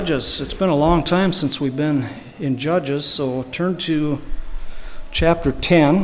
Judges. It's been a long time since we've been in Judges, so turn to chapter 10.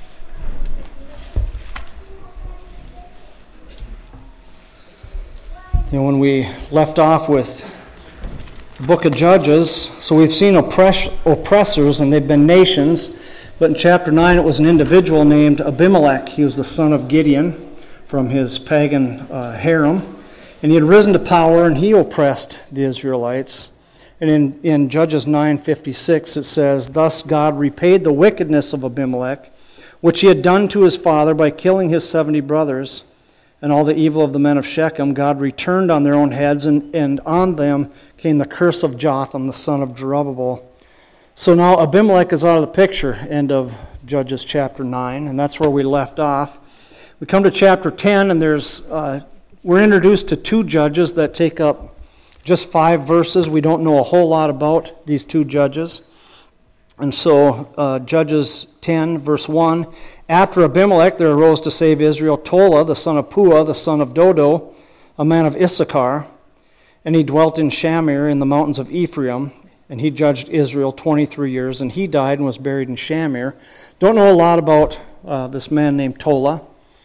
When we left off with the book of Judges, so we've seen oppressors, and they've been nations, but in chapter 9 it was an individual named Abimelech. He was the son of Gideon from his pagan harem. And he had risen to power, and he oppressed the Israelites. And in Judges 9:56 it says, "Thus God repaid the wickedness of Abimelech, which he had done to his father by killing his 70 brothers, and all the evil of the men of Shechem God returned on their own heads, and on them came the curse of Jotham, the son of Jerubbaal." So now Abimelech is out of the picture, end of Judges chapter 9, and that's where we left off. We come to chapter 10, and we're introduced to two judges that take up just 5 verses. We don't know a whole lot about these two judges. And so Judges 10, verse 1, "After Abimelech there arose to save Israel Tola, the son of Puah, the son of Dodo, a man of Issachar. And he dwelt in Shamir in the mountains of Ephraim. And he judged Israel 23 years. And he died and was buried in Shamir." Don't know a lot about this man named Tola.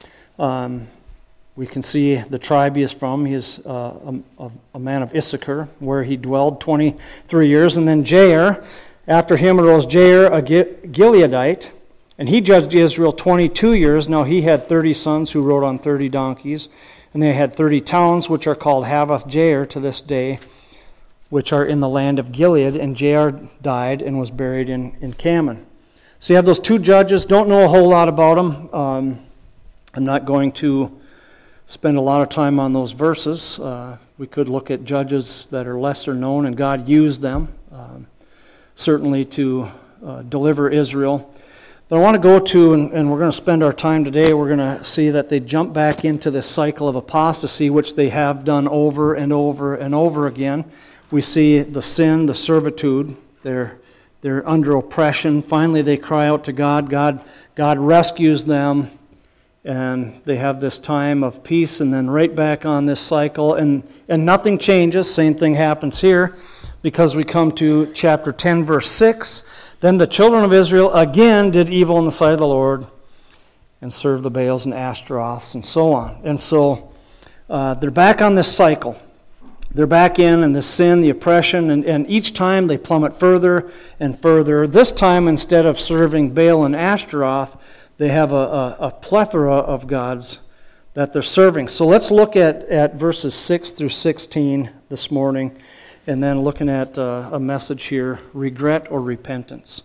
We can see the tribe he is from. He is a man of Issachar, where he dwelled 23 years. And then Jair, after him arose Jair, a Gileadite, and he judged Israel 22 years. Now he had 30 sons who rode on 30 donkeys, and they had 30 towns, which are called Havoth Jair to this day, which are in the land of Gilead. And Jair died and was buried in Cammon. So you have those two judges. Don't know a whole lot about them. I'm not going to spend a lot of time on those verses. We could look at judges that are lesser known, and God used them certainly to deliver Israel. But I want to go to, and we're going to spend our time today, we're going to see that they jump back into this cycle of apostasy, which they have done over and over and over again. We see the sin, the servitude. They're under oppression. Finally, they cry out to God. God rescues them. And they have this time of peace, and then right back on this cycle, and nothing changes. Same thing happens here, because we come to chapter 10, verse 6. "Then the children of Israel again did evil in the sight of the Lord, and served the Baals and Ashtaroths," and so on. And so they're back on this cycle. They're back in the sin, the oppression, and each time they plummet further and further. This time, instead of serving Baal and Ashtaroth, they have a plethora of gods that they're serving. So let's look at verses 6 through 16 this morning, and then looking at a message here, regret or repentance.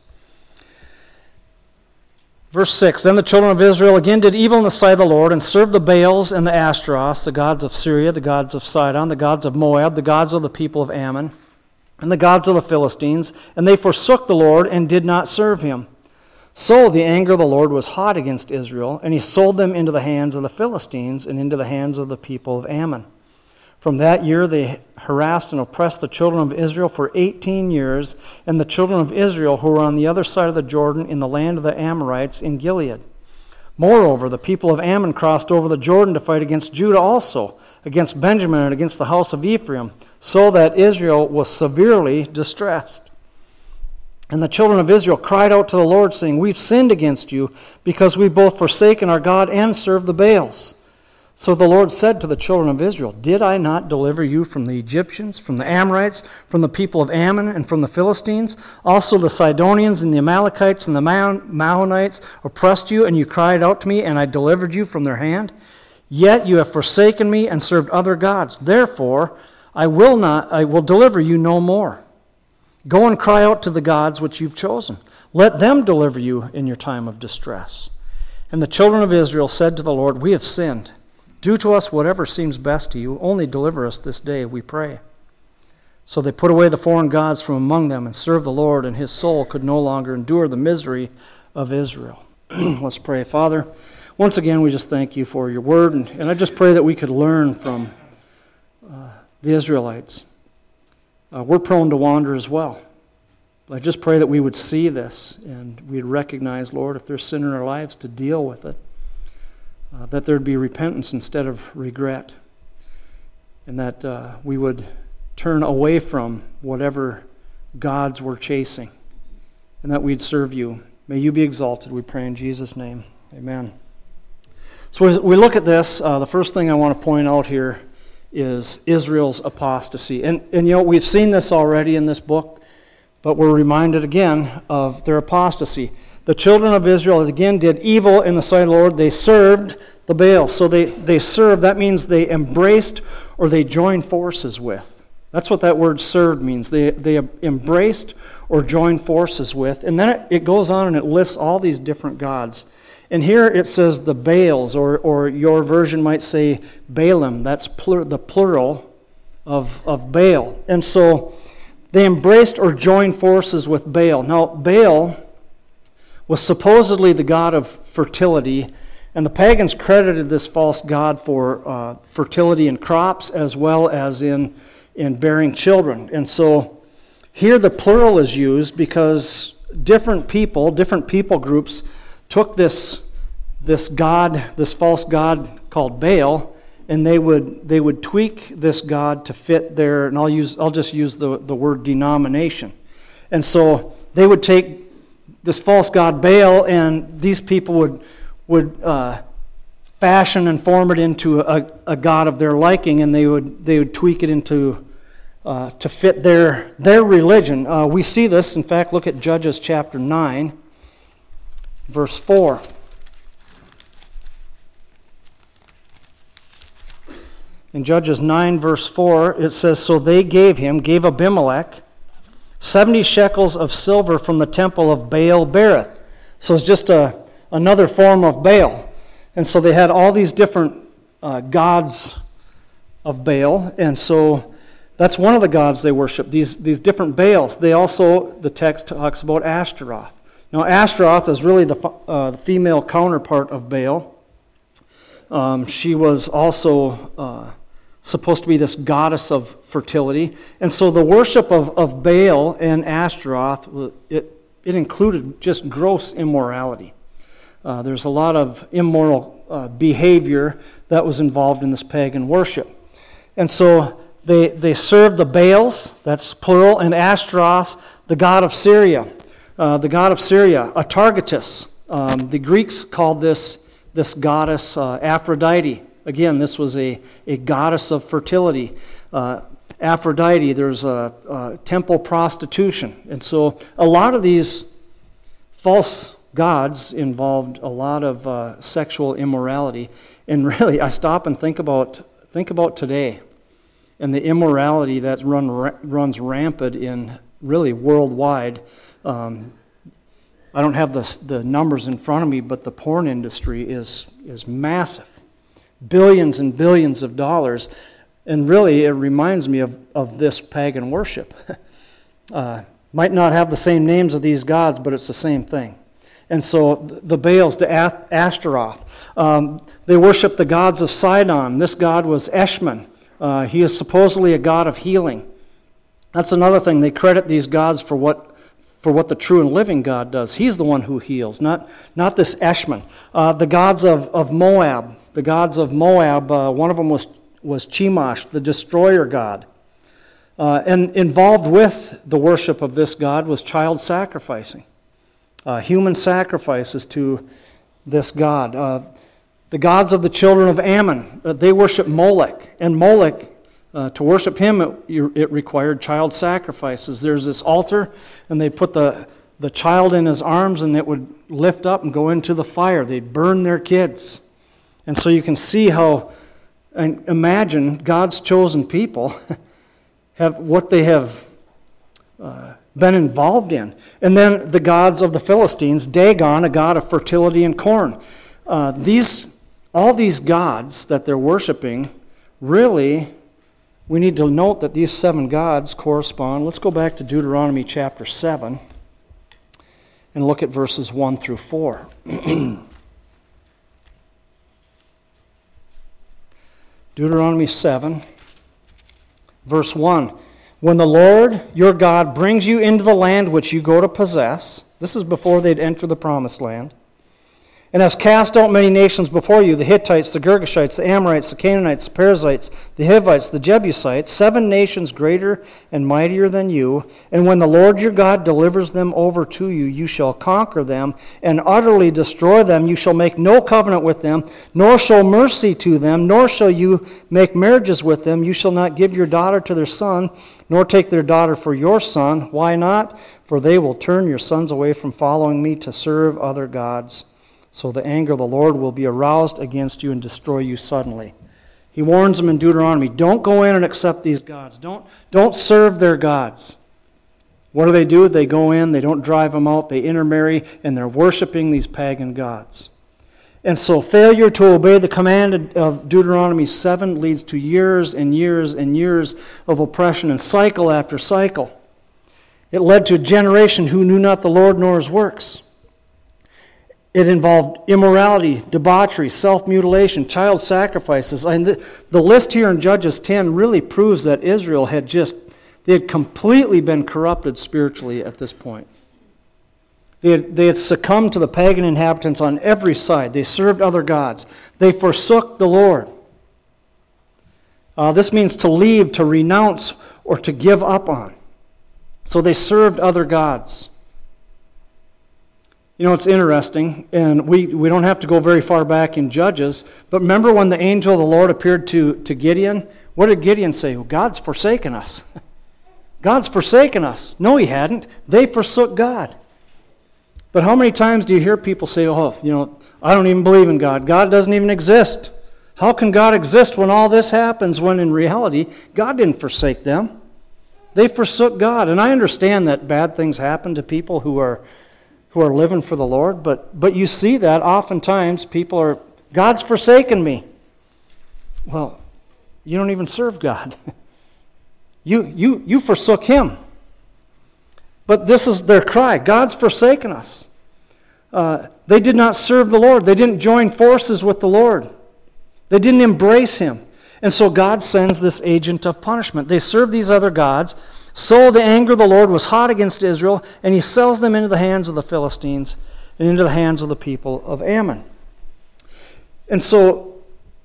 Verse 6, "Then the children of Israel again did evil in the sight of the Lord, and served the Baals and the Ashtaroths, the gods of Syria, the gods of Sidon, the gods of Moab, the gods of the people of Ammon, and the gods of the Philistines. And they forsook the Lord and did not serve him. So the anger of the Lord was hot against Israel, and he sold them into the hands of the Philistines and into the hands of the people of Ammon. From that year they harassed and oppressed the children of Israel for 18 years, and the children of Israel who were on the other side of the Jordan in the land of the Amorites in Gilead. Moreover, the people of Ammon crossed over the Jordan to fight against Judah also, against Benjamin and against the house of Ephraim, so that Israel was severely distressed. And the children of Israel cried out to the Lord, saying, 'We've sinned against you, because we've both forsaken our God and served the Baals.' So the Lord said to the children of Israel, 'Did I not deliver you from the Egyptians, from the Amorites, from the people of Ammon, and from the Philistines? Also the Sidonians and the Amalekites and the Maonites oppressed you, and you cried out to me, and I delivered you from their hand. Yet you have forsaken me and served other gods. Therefore I will deliver you no more. Go and cry out to the gods which you've chosen. Let them deliver you in your time of distress.' And the children of Israel said to the Lord, 'We have sinned. Do to us whatever seems best to you. Only deliver us this day, we pray.' So they put away the foreign gods from among them and served the Lord, and his soul could no longer endure the misery of Israel." Let's pray. Father, once again we just thank you for your word, and I just pray that we could learn from the Israelites. We're prone to wander as well. I just pray that we would see this and we'd recognize, Lord, if there's sin in our lives, to deal with it. That there'd be repentance instead of regret. And that we would turn away from whatever gods we're chasing, and that we'd serve you. May you be exalted, we pray in Jesus' name. Amen. So as we look at this, the first thing I want to point out here is Israel's apostasy. And we've seen this already in this book, but we're reminded again of their apostasy. The children of Israel, again, did evil in the sight of the Lord. They served the Baal. So they served, that means they embraced or they joined forces with. That's what that word served means. They embraced or joined forces with. And then it goes on and it lists all these different gods. And here it says the Baals, or your version might say Baalim. That's the plural of Baal. And so they embraced or joined forces with Baal. Now, Baal was supposedly the god of fertility, and the pagans credited this false god for fertility in crops as well as in bearing children. And so here the plural is used because different people groups took this god, this false god called Baal, and they would tweak this god to fit their, and I'll just use the word denomination. And so they would take this false god Baal, and these people would fashion and form it into a god of their liking, and they would tweak it into to fit their religion. We see this, in fact, look at Judges chapter 9, verse 4. In Judges 9, verse 4, it says, "So they gave Abimelech 70 shekels of silver from the temple of Baal-berith." So it's just another form of Baal. And so they had all these different gods of Baal. And so that's one of the gods they worship, these different Baals. They also, the text talks about Ashtaroth. Now Ashtaroth is really the female counterpart of Baal. She was also supposed to be this goddess of fertility. And so the worship of Baal and Ashtaroth, it included just gross immorality. There's a lot of immoral behavior that was involved in this pagan worship. And so they served the Baals, that's plural, and Ashtaroth, the god of Syria. Atargatis. The Greeks called this goddess Aphrodite. Again, this was a goddess of fertility. Aphrodite, there's a temple prostitution. And so a lot of these false gods involved a lot of sexual immorality. And really, I stop and think about today and the immorality that runs rampant in really worldwide. I don't have the numbers in front of me, but the porn industry is massive. Billions and billions of dollars. And really, it reminds me of this pagan worship. Might not have the same names of these gods, but it's the same thing. And so the Baals, the Ashtaroth, they worship the gods of Sidon. This god was Eshmun. He is supposedly a god of healing. That's another thing. They credit these gods for what the true and living God does. He's the one who heals, not this Eshmun. The gods of Moab. The gods of Moab, one of them was Chemosh, the destroyer god. And involved with the worship of this god was child sacrificing. Human sacrifices to this god. The gods of the children of Ammon, they worship Molech. And Molech, to worship him, it required child sacrifices. There's this altar, and they put the child in his arms, and it would lift up and go into the fire. They'd burn their kids. And so you can see how, and imagine God's chosen people have what they have been involved in. And then the gods of the Philistines, Dagon, a god of fertility and corn. All these gods that they're worshiping, really, we need to note that these 7 gods correspond. Let's go back to Deuteronomy chapter 7 and look at verses 1 through 4. Deuteronomy 7, verse 1. When the Lord your God brings you into the land which you go to possess, this is before they'd enter the promised land, and has cast out many nations before you, the Hittites, the Girgashites, the Amorites, the Canaanites, the Perizzites, the Hivites, the Jebusites, 7 nations greater and mightier than you. And when the Lord your God delivers them over to you, you shall conquer them and utterly destroy them. You shall make no covenant with them, nor show mercy to them, nor shall you make marriages with them. You shall not give your daughter to their son, nor take their daughter for your son. Why not? For they will turn your sons away from following me to serve other gods. So the anger of the Lord will be aroused against you and destroy you suddenly. He warns them in Deuteronomy, don't go in and accept these gods. Don't serve their gods. What do? They go in, they don't drive them out, they intermarry, and they're worshiping these pagan gods. And so failure to obey the command of Deuteronomy 7 leads to years and years and years of oppression and cycle after cycle. It led to a generation who knew not the Lord nor his works. It involved immorality, debauchery, self-mutilation, child sacrifices. And the list here in Judges 10 really proves that Israel had completely been corrupted spiritually at this point. They had succumbed to the pagan inhabitants on every side. They served other gods. They forsook the Lord. This means to leave, to renounce, or to give up on. So they served other gods. You know, it's interesting, and we don't have to go very far back in Judges, but remember when the angel of the Lord appeared to Gideon? What did Gideon say? Well, God's forsaken us. God's forsaken us. No, he hadn't. They forsook God. But how many times do you hear people say, I don't even believe in God. God doesn't even exist. How can God exist when all this happens, when in reality, God didn't forsake them? They forsook God. And I understand that bad things happen to people who are living for the Lord, but you see that oftentimes people are, God's forsaken me. Well, you don't even serve God. You forsook him. But this is their cry, God's forsaken us. They did not serve the Lord. They didn't join forces with the Lord. They didn't embrace him. And so God sends this agent of punishment. They serve these other gods. So the anger of the Lord was hot against Israel, and he sells them into the hands of the Philistines and into the hands of the people of Ammon. And so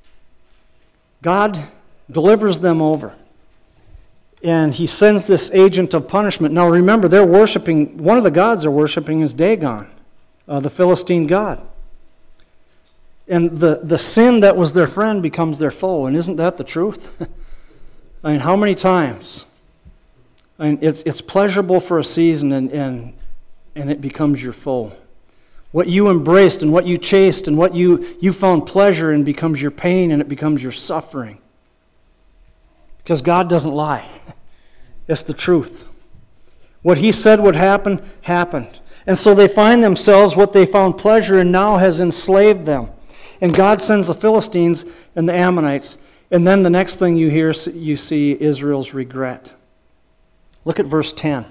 God delivers them over. And he sends this agent of punishment. Now remember, they're worshiping, one of the gods they're worshiping is Dagon, the Philistine god. And the sin that was their friend becomes their foe. And isn't that the truth? I mean, how many times? I mean, it's pleasurable for a season and it becomes your foe. What you embraced and what you chased and what you found pleasure in becomes your pain and it becomes your suffering. Because God doesn't lie. It's the truth. What he said would happen, happened. And so they find themselves, what they found pleasure in now has enslaved them. And God sends the Philistines and the Ammonites. And then the next thing you see Israel's regret. Look at verse 10.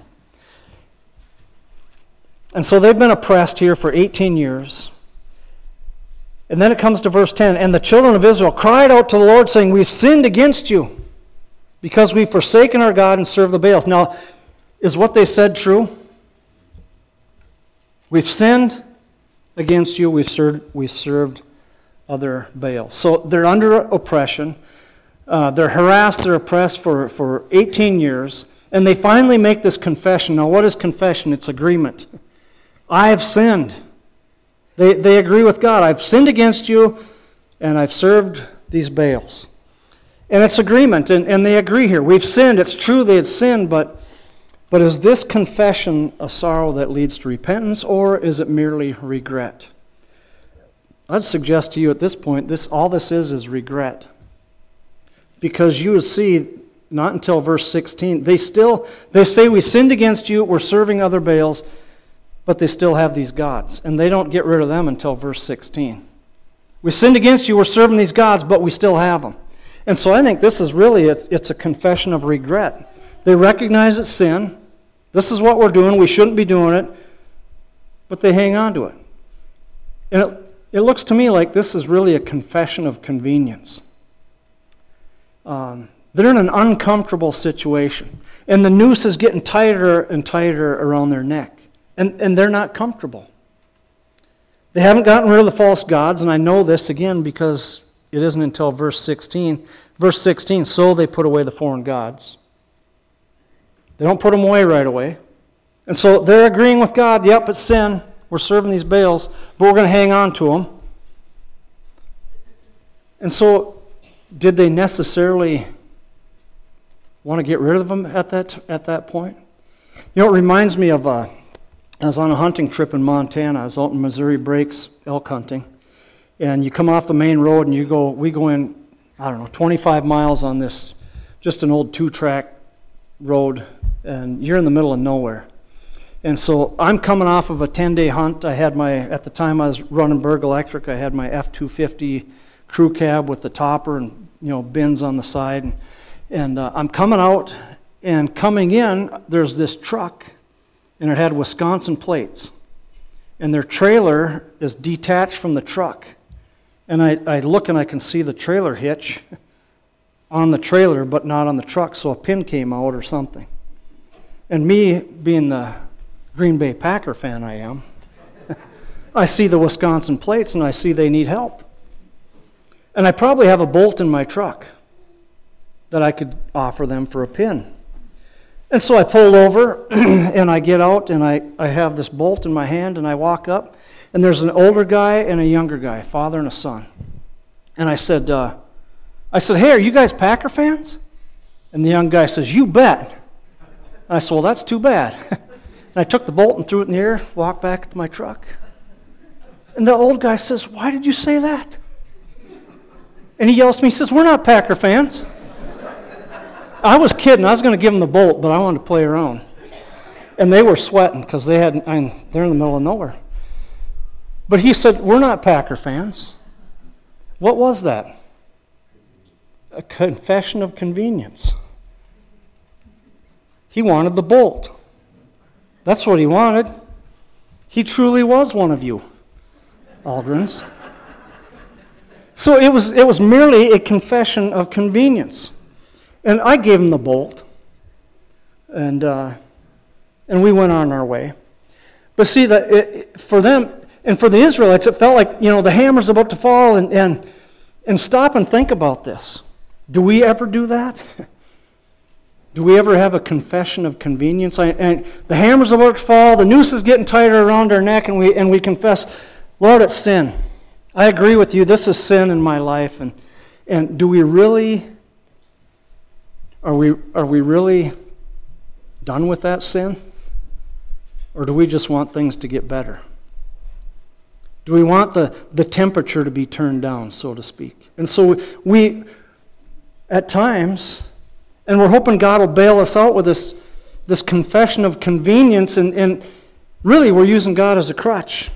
And so they've been oppressed here for 18 years. And then it comes to verse 10. And the children of Israel cried out to the Lord, saying, we've sinned against you, because we've forsaken our God and served the Baals. Now, is what they said true? We've sinned against you, we've served other Baals. So they're under oppression. They're harassed, they're oppressed for 18 years. And they finally make this confession. Now, what is confession? It's agreement. I have sinned. They agree with God. I've sinned against you, and I've served these Baals. And it's agreement, and they agree here. We've sinned. It's true they had sinned, but is this confession a sorrow that leads to repentance, or is it merely regret? I'd suggest to you at this point, all this is regret. Because you would see, not until verse 16, they say we sinned against you, we're serving other Baals, but they still have these gods. And they don't get rid of them until verse 16. We sinned against you, we're serving these gods, but we still have them. And so I think this is really, it's a confession of regret. They recognize it's sin. This is what we're doing. We shouldn't be doing it. But they hang on to it. And it looks to me like this is really a confession of convenience. They're in an uncomfortable situation. And the noose is getting tighter and tighter around their neck. And they're not comfortable. They haven't gotten rid of the false gods, and I know this again because it isn't until verse 16. Verse 16, so they put away the foreign gods. They don't put them away right away. And so they're agreeing with God, yep, it's sin. We're serving these Baals, but we're going to hang on to them. And so did they necessarily want to get rid of them at that point? You know, it reminds me of, I was on a hunting trip in Montana. I was out in Missouri Breaks elk hunting. And you come off the main road and we go in, 25 miles on this, just an old 2-track road, and you're in the middle of nowhere. And so I'm coming off of a 10-day hunt. At the time I was running Berg Electric, I had my F-250 crew cab with the topper and, bins on the side. And I'm coming out, and coming in, there's this truck, and it had Wisconsin plates. And their trailer is detached from the truck. And I look and I can see the trailer hitch on the trailer, but not on the truck, so a pin came out or something. And me, being the Green Bay Packer fan I am, I see the Wisconsin plates and I see they need help. And I probably have a bolt in my truck that I could offer them for a pin. And so I pulled over and I get out and I have this bolt in my hand and I walk up, and there's an older guy and a younger guy, father and a son. And I said, hey, are you guys Packer fans? And the young guy says, you bet. And I said, well, that's too bad. And I took the bolt and threw it in the air, walked back to my truck. And the old guy says, why did you say that? And he yells to me, he says, we're not Packer fans. I was kidding. I was going to give them the bolt, but I wanted to play around. And they were sweating because they're in the middle of nowhere. But he said, we're not Packer fans. What was that? A confession of convenience. He wanted the bolt. That's what he wanted. He truly was one of you, Aldrins. So it was merely a confession of convenience. And I gave him the bolt. And we went on our way. But see, for them, and for the Israelites, it felt like, the hammer's about to fall, and stop and think about this. Do we ever do that? Do we ever have a confession of convenience? And the hammer's about to fall, the noose is getting tighter around our neck, and we confess, Lord, it's sin. I agree with you, this is sin in my life. And do we really, are we really done with that sin? Or do we just want things to get better? Do we want the temperature to be turned down, so to speak? And so we, at times, and we're hoping God will bail us out with this confession of convenience, and really we're using God as a crutch.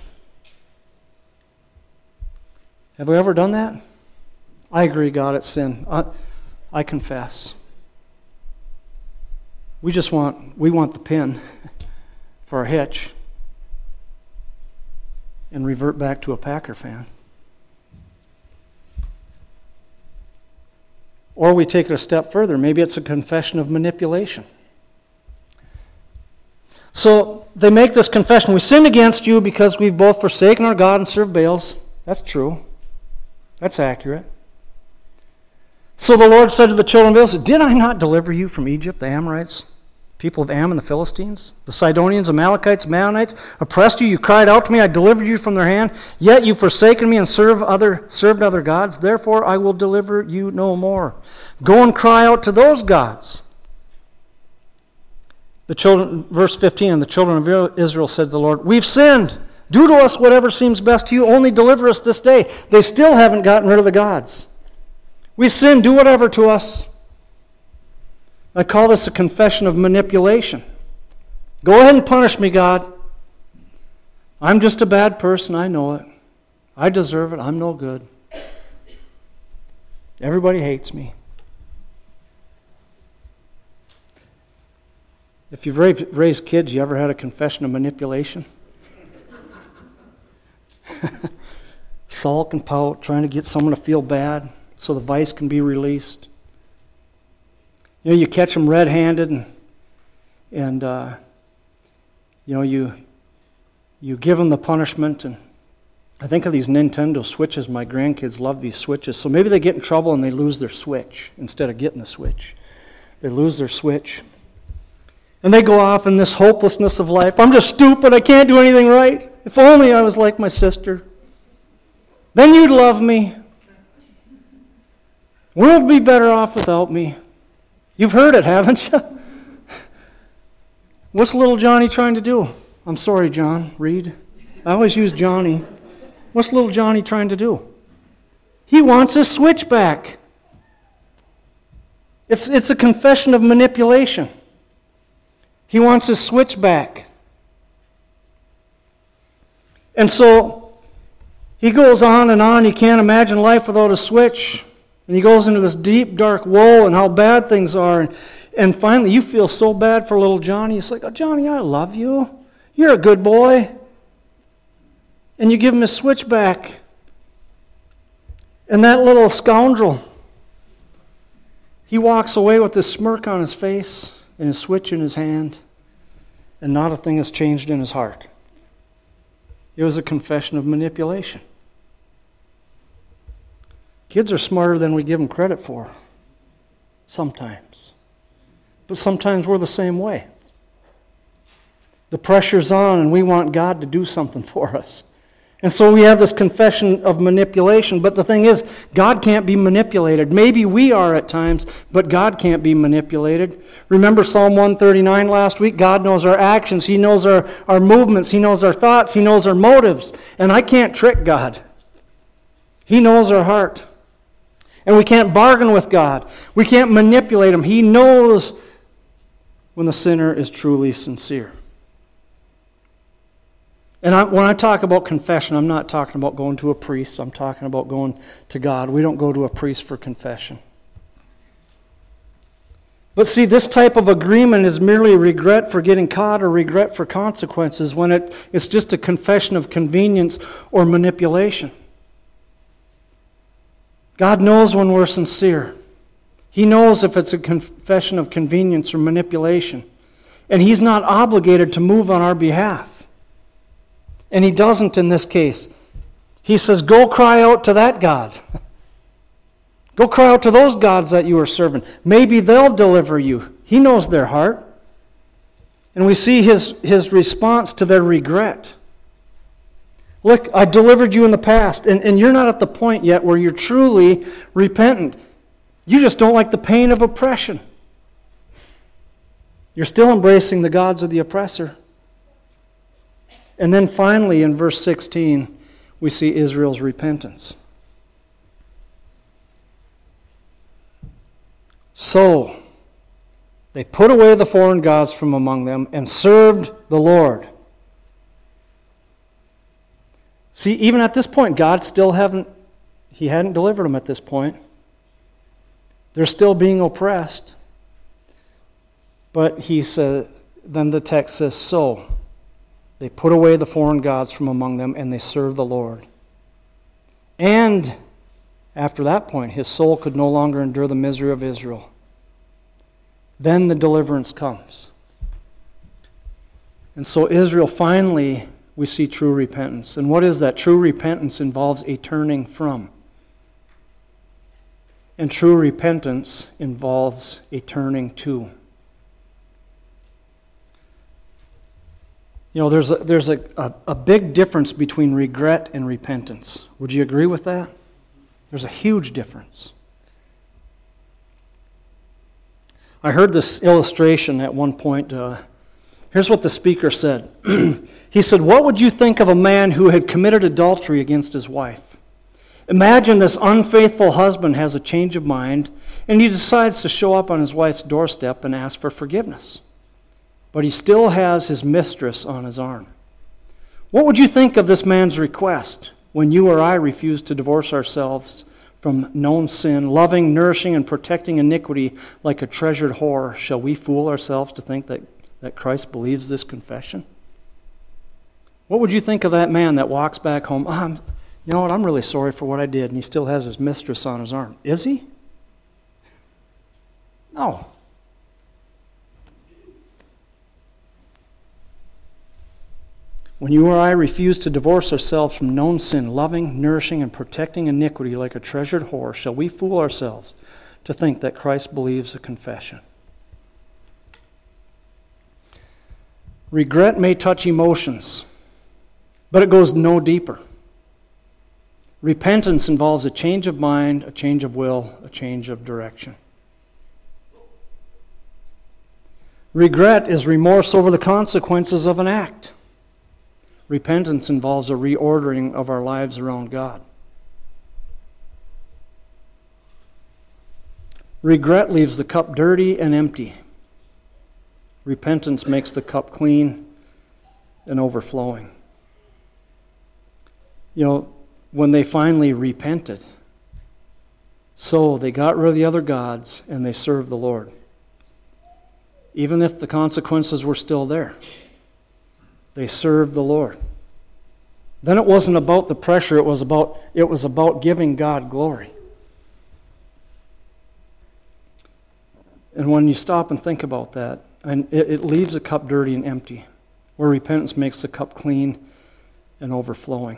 Have we ever done that? I agree, God, it's sin. I confess. We want the pin for our hitch and revert back to a Packer fan. Or we take it a step further. Maybe it's a confession of manipulation. So they make this confession. We sinned against you because we've both forsaken our God and served Baals. That's true. That's accurate. So the Lord said to the children of Israel, did I not deliver you from Egypt, the Amorites, people of Ammon, the Philistines, the Sidonians, Amalekites, Maonites, oppressed you, you cried out to me, I delivered you from their hand, yet you've forsaken me and served other gods, therefore I will deliver you no more. Go and cry out to those gods. Verse 15, and the children of Israel said to the Lord, we've sinned. Do to us whatever seems best to you, only deliver us this day. They still haven't gotten rid of the gods. We sinned, do whatever to us. I call this a confession of manipulation. Go ahead and punish me, God. I'm just a bad person, I know it. I deserve it, I'm no good. Everybody hates me. If you've raised kids, you ever had a confession of manipulation? Sulk and pout, trying to get someone to feel bad so the vice can be released. You catch them red-handed and you give them the punishment, and I think of these Nintendo Switches. My grandkids love these Switches. So maybe they get in trouble and they lose their Switch instead of getting the Switch. They lose their Switch. And they go off in this hopelessness of life. I'm just stupid. I can't do anything right. If only I was like my sister. Then you'd love me. The world would be better off without me. You've heard it, haven't you? What's little Johnny trying to do? I'm sorry, John. Read. I always use Johnny. What's little Johnny trying to do? He wants his Switch back. It's a confession of manipulation. He wants his Switch back. And so he goes on and on. He can't imagine life without a Switch. And he goes into this deep, dark woe and how bad things are. And finally, you feel so bad for little Johnny. It's like, oh, Johnny, I love you. You're a good boy. And you give him his Switch back. And that little scoundrel, he walks away with this smirk on his face and his Switch in his hand, and not a thing has changed in his heart. It was a confession of manipulation. Kids are smarter than we give them credit for, sometimes. But sometimes we're the same way. The pressure's on and we want God to do something for us. And so we have this confession of manipulation. But the thing is, God can't be manipulated. Maybe we are at times, but God can't be manipulated. Remember Psalm 139 last week? God knows our actions. He knows our movements. He knows our thoughts. He knows our motives. And I can't trick God. He knows our heart. And we can't bargain with God. We can't manipulate Him. He knows when the sinner is truly sincere. And when I talk about confession, I'm not talking about going to a priest. I'm talking about going to God. We don't go to a priest for confession. But see, this type of agreement is merely regret for getting caught or regret for consequences when it's just a confession of convenience or manipulation. God knows when we're sincere. He knows if it's a confession of convenience or manipulation. And He's not obligated to move on our behalf. And He doesn't in this case. He says, go cry out to that God. Go cry out to those gods that you are serving. Maybe they'll deliver you. He knows their heart. And we see his response to their regret. Look, I delivered you in the past, and you're not at the point yet where you're truly repentant. You just don't like the pain of oppression. You're still embracing the gods of the oppressor. And then finally, in verse 16, we see Israel's repentance. So, they put away the foreign gods from among them and served the Lord. See, even at this point, God still hadn't delivered them at this point. They're still being oppressed. But he said, then the text says, so they put away the foreign gods from among them and they served the Lord. And after that point, his soul could no longer endure the misery of Israel. Then the deliverance comes. And so Israel finally, we see true repentance. And what is that? True repentance involves a turning from. And true repentance involves a turning to. You know, there's a big difference between regret and repentance. Would you agree with that? There's a huge difference. I heard this illustration at one point. Here's what the speaker said. He said, what would you think of a man who had committed adultery against his wife? Imagine this unfaithful husband has a change of mind and he decides to show up on his wife's doorstep and ask for forgiveness. But he still has his mistress on his arm. What would you think of this man's request when you or I refuse to divorce ourselves from known sin, loving, nourishing, and protecting iniquity like a treasured whore? Shall we fool ourselves to think that Christ believes this confession? What would you think of that man that walks back home? You know what, I'm really sorry for what I did, and he still has his mistress on his arm. Is he? No. When you or I refuse to divorce ourselves from known sin, loving, nourishing, and protecting iniquity like a treasured whore, shall we fool ourselves to think that Christ believes a confession? Regret may touch emotions, but it goes no deeper. Repentance involves a change of mind, a change of will, a change of direction. Regret is remorse over the consequences of an act. Repentance involves a reordering of our lives around God. Regret leaves the cup dirty and empty. Repentance makes the cup clean and overflowing. When they finally repented, so they got rid of the other gods and they served the Lord. Even if the consequences were still there, they served the Lord. Then it wasn't about the pressure, it was about giving God glory. And when you stop and think about that, and it leaves a cup dirty and empty, where repentance makes the cup clean and overflowing.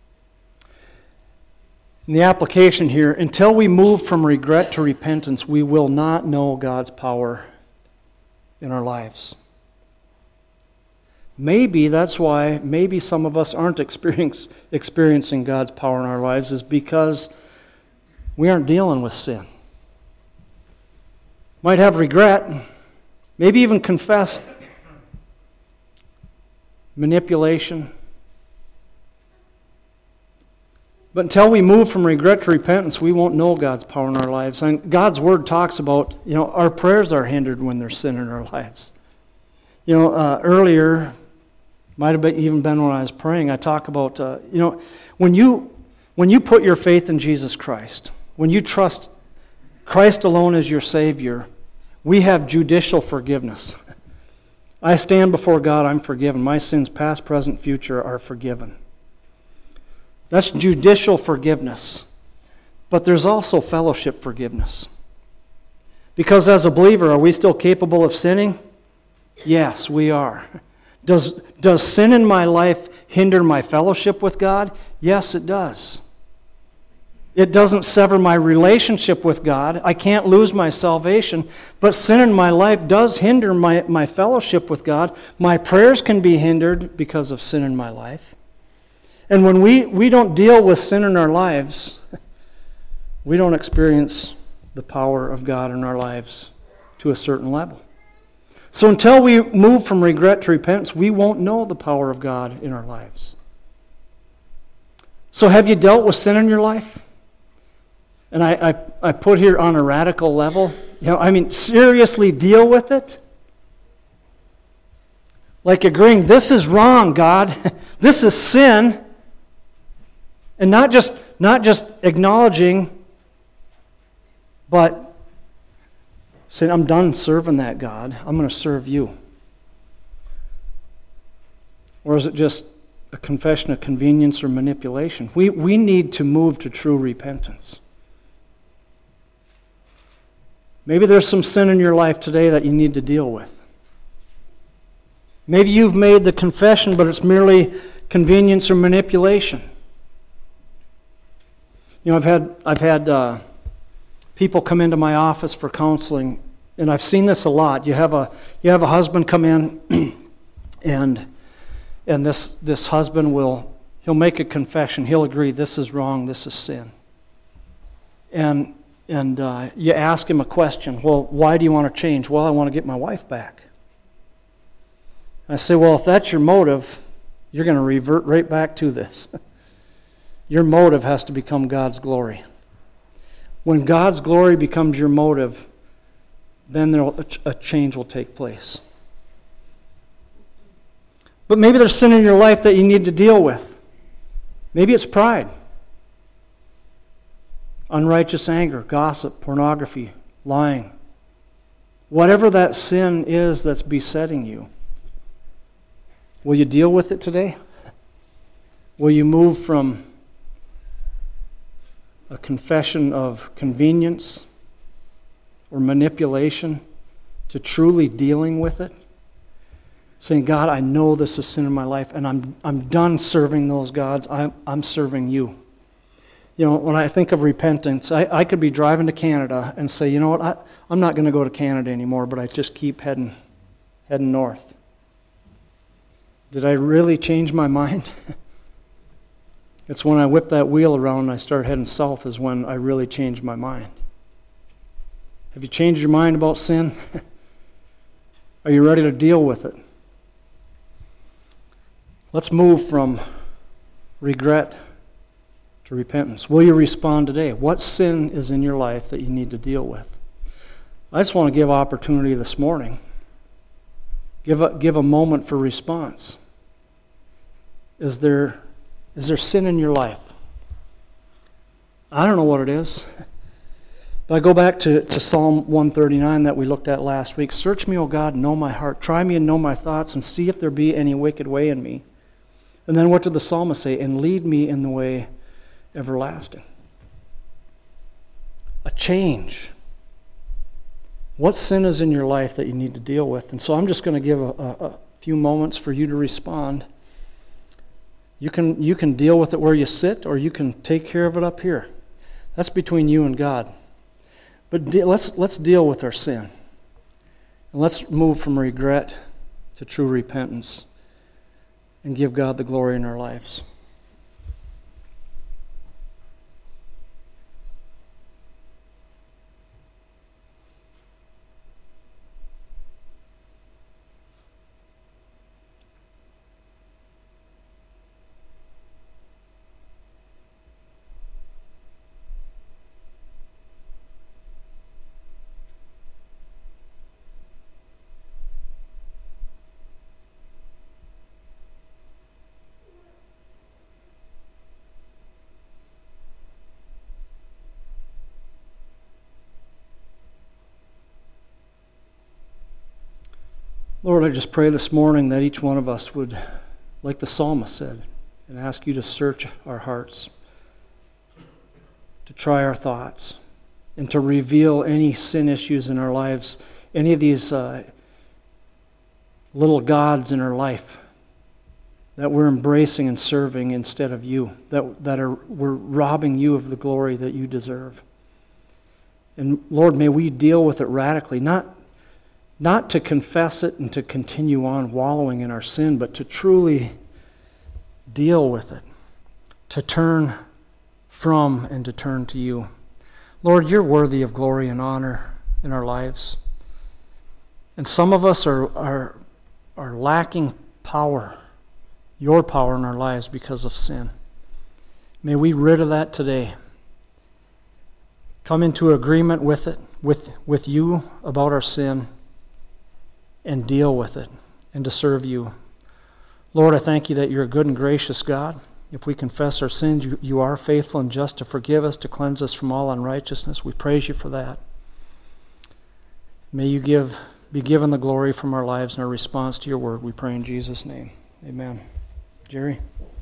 In the application here, until we move from regret to repentance, we will not know God's power in our lives. Maybe that's why some of us aren't experiencing God's power in our lives, is because we aren't dealing with sin. Might have regret, maybe even confess manipulation. But until we move from regret to repentance, we won't know God's power in our lives. And God's Word talks about, our prayers are hindered when there's sin in our lives. Earlier, might have even been when I was praying, I talk about, when you put your faith in Jesus Christ, when you trust Christ alone as your Savior, we have judicial forgiveness. I stand before God, I'm forgiven. My sins, past, present, future, are forgiven. That's judicial forgiveness. But there's also fellowship forgiveness. Because as a believer, are we still capable of sinning? Yes, we are. Does sin in my life hinder my fellowship with God? Yes, it does. It doesn't sever my relationship with God. I can't lose my salvation. But sin in my life does hinder my fellowship with God. My prayers can be hindered because of sin in my life. And when we don't deal with sin in our lives, we don't experience the power of God in our lives to a certain level. So until we move from regret to repentance, we won't know the power of God in our lives. So have you dealt with sin in your life? And I put here on a radical level, seriously deal with it. Like agreeing, this is wrong, God. This is sin. And not just acknowledging, but saying, I'm done serving that God. I'm going to serve you. Or is it just a confession of convenience or manipulation? We need to move to true repentance. Maybe there's some sin in your life today that you need to deal with. Maybe you've made the confession, but it's merely convenience or manipulation. I've had people come into my office for counseling, and I've seen this a lot. You have a husband come in, and this husband he'll make a confession. He'll agree, this is wrong, this is sin. And you ask him a question. Well, why do you want to change? Well, I want to get my wife back. I say, well, if that's your motive, you're going to revert right back to this. Your motive has to become God's glory. When God's glory becomes your motive, then a change will take place. But maybe there's sin in your life that you need to deal with. Maybe it's pride, unrighteous anger, gossip, pornography, lying. Whatever that sin is that's besetting you, will you deal with it today? Will you move from a confession of convenience or manipulation to truly dealing with it? saying, God, I know this is sin in my life, and I'm done serving those gods. I'm serving you. You know, when I think of repentance, I could be driving to Canada and say, you know what, I'm not going to go to Canada anymore, but I just keep heading north. Did I really change my mind? It's when I whip that wheel around and I start heading south is when I really changed my mind. Have you changed your mind about sin? Are you ready to deal with it? Let's move from regret to repentance. Will you respond today? What sin is in your life that you need to deal with? I just want to give opportunity this morning. Give a moment for response. Is there sin in your life? I don't know what it is. But I go back to Psalm 139 that we looked at last week. Search me, O God, and know my heart. Try me and know my thoughts, and see if there be any wicked way in me. And then what did the psalmist say? And lead me in the way everlasting. A change. What sin is in your life that you need to deal with? And so I'm just going to give a few moments for you to respond. You can deal with it where you sit, or you can take care of it up here. That's between you and God. But let's deal with our sin. And let's move from regret to true repentance and give God the glory in our lives. Lord, I just pray this morning that each one of us would, like the psalmist said, and ask you to search our hearts, to try our thoughts, and to reveal any sin issues in our lives, any of these little gods in our life that we're embracing and serving instead of you, we're robbing you of the glory that you deserve. And Lord, may we deal with it radically, not to confess it and to continue on wallowing in our sin, but to truly deal with it, to turn from and to turn to you. Lord, you're worthy of glory and honor in our lives. And some of us are lacking power, your power in our lives because of sin. May we rid of that today. Come into agreement with it, with you about our sin, and deal with it, and to serve you. Lord, I thank you that you're a good and gracious God. If we confess our sins, you are faithful and just to forgive us, to cleanse us from all unrighteousness. We praise you for that. May you be given the glory from our lives and our response to your word. We pray in Jesus' name. Amen. Jerry?